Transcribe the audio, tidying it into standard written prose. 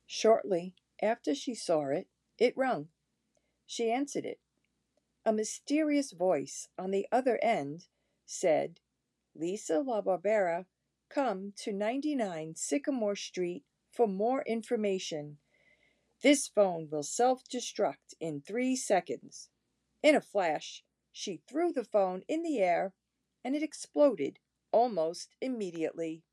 Shortly after she saw it, it rung. She answered it. A mysterious voice on the other end said, "Lisa LaBarbera, come to 99 Sycamore Street for more information. This phone will self-destruct in 3 seconds." In a flash, she threw the phone in the air and it exploded almost immediately.